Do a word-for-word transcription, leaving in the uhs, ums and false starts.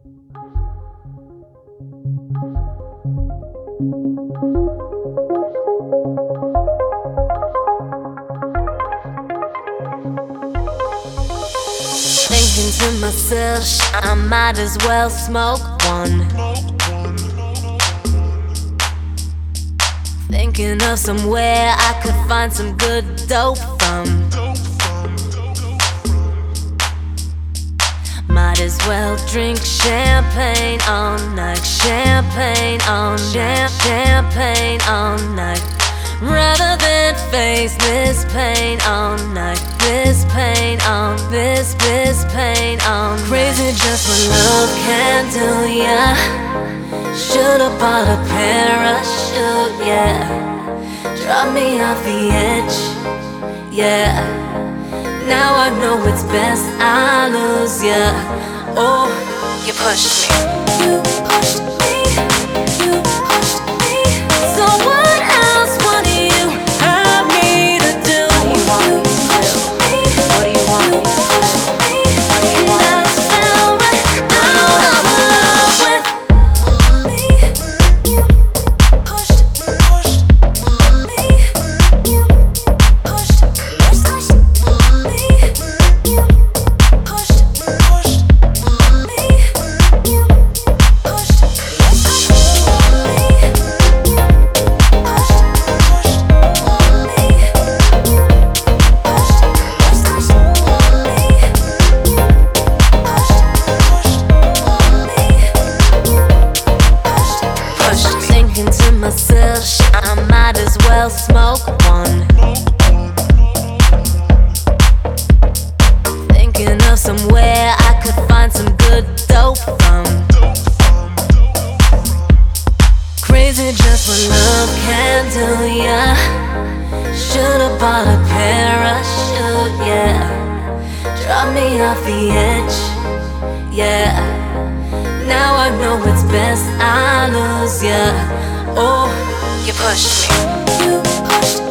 Thinking to myself, I might as well smoke one. Thinking of somewhere I could find some good dope from. Might as well drink champagne all night, champagne all night, champagne all night, rather than face this pain all night, this pain on this, this pain on crazy just what love can do, yeah. Should've bought a parachute, yeah. Drop me off the edge, yeah. Now I know it's best I lose, yeah. Oh, you pushed me. You pushed me. You pushed me. So what else would you have me to do? What do you want me to do? What do you want me to do? What do you want me to do? That's how out of love with me. You pushed me. You pushed me. Thinking to myself, I might as well smoke one. Thinking of somewhere I could find some good dope from. Crazy just what love can do, yeah. Should've bought a parachute, yeah. Drop me off the edge, yeah. Now I know it's best I lose, yeah. Oh, you pushed me. You pushed me.